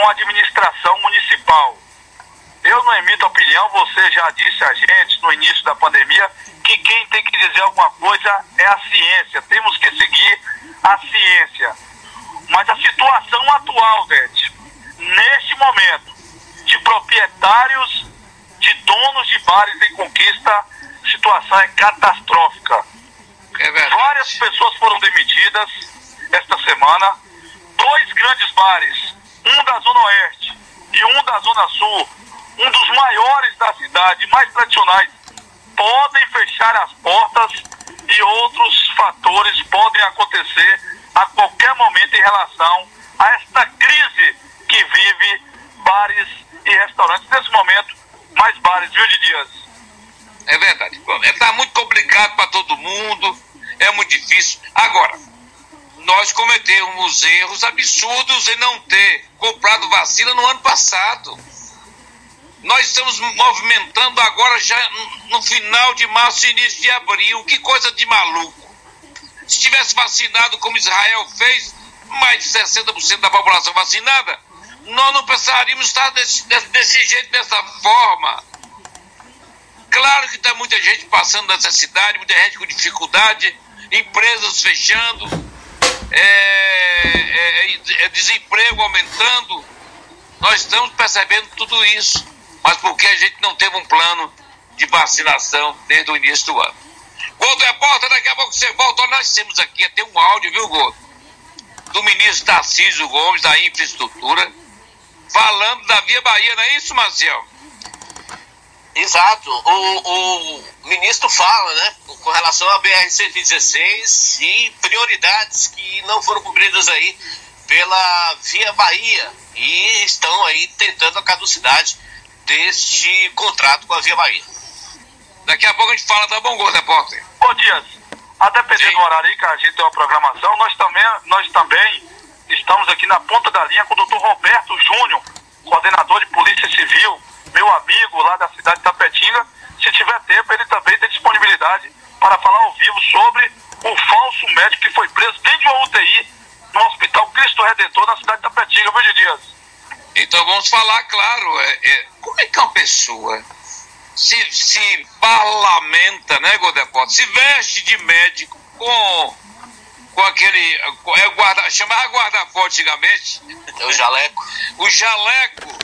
com a administração municipal. Eu não emito opinião, você já disse a gente no início da pandemia que quem tem que dizer alguma coisa é a ciência, temos que seguir a ciência. Mas a situação atual, Vete, neste momento, de proprietários, de donos de bares em Conquista, a situação é catastrófica. Várias pessoas foram demitidas esta semana, 2 grandes bares, um da Zona Oeste e um da Zona Sul, um dos maiores da cidade, mais tradicionais, podem fechar as portas e outros fatores podem acontecer a qualquer momento em relação a esta crise que vive bares e restaurantes. Nesse momento, mais bares, viu, de Dias? É verdade. Está muito complicado para todo mundo, é muito difícil. Agora, nós cometemos erros absurdos em não ter comprado vacina no ano passado. Nós estamos movimentando agora já no final de março e início de abril. Que coisa de maluco. Se tivesse vacinado como Israel fez, mais de 60% da população vacinada, nós não precisaríamos estar desse jeito, dessa forma. Claro que está muita gente passando necessidade, muita gente com dificuldade, empresas fechando, desemprego aumentando. Nós estamos percebendo tudo isso, mas porque a gente não teve um plano de vacinação desde o início do ano. Gordo Repórter, daqui a pouco você volta. Nós temos aqui até um áudio, viu, Gordo? Do ministro Tarcísio Gomes, da Infraestrutura, falando da Via Bahia, não é isso, Marcel? Exato. O ministro fala, né, com relação à BR-116 e prioridades que não foram cumpridas aí pela Via Bahia e estão aí tentando a caducidade deste contrato com a Via Bahia. Daqui a pouco a gente fala, tá bom, Gordo Repórter? Ô Dias, a depender do horário aí que a gente tem uma programação, nós também estamos aqui na ponta da linha com o doutor Roberto Júnior, coordenador de Polícia Civil, meu amigo lá da cidade de Tapetinga. Se tiver tempo, ele também tem disponibilidade para falar ao vivo sobre o falso médico que foi preso dentro de uma UTI no Hospital Cristo Redentor na cidade de Tapetinga, viu, de Dias? Então vamos falar, claro, como é que uma pessoa se parlamenta, né, Gordo Repórter, se veste de médico com aquele, chamava guarda-forte antigamente, o jaleco. O jaleco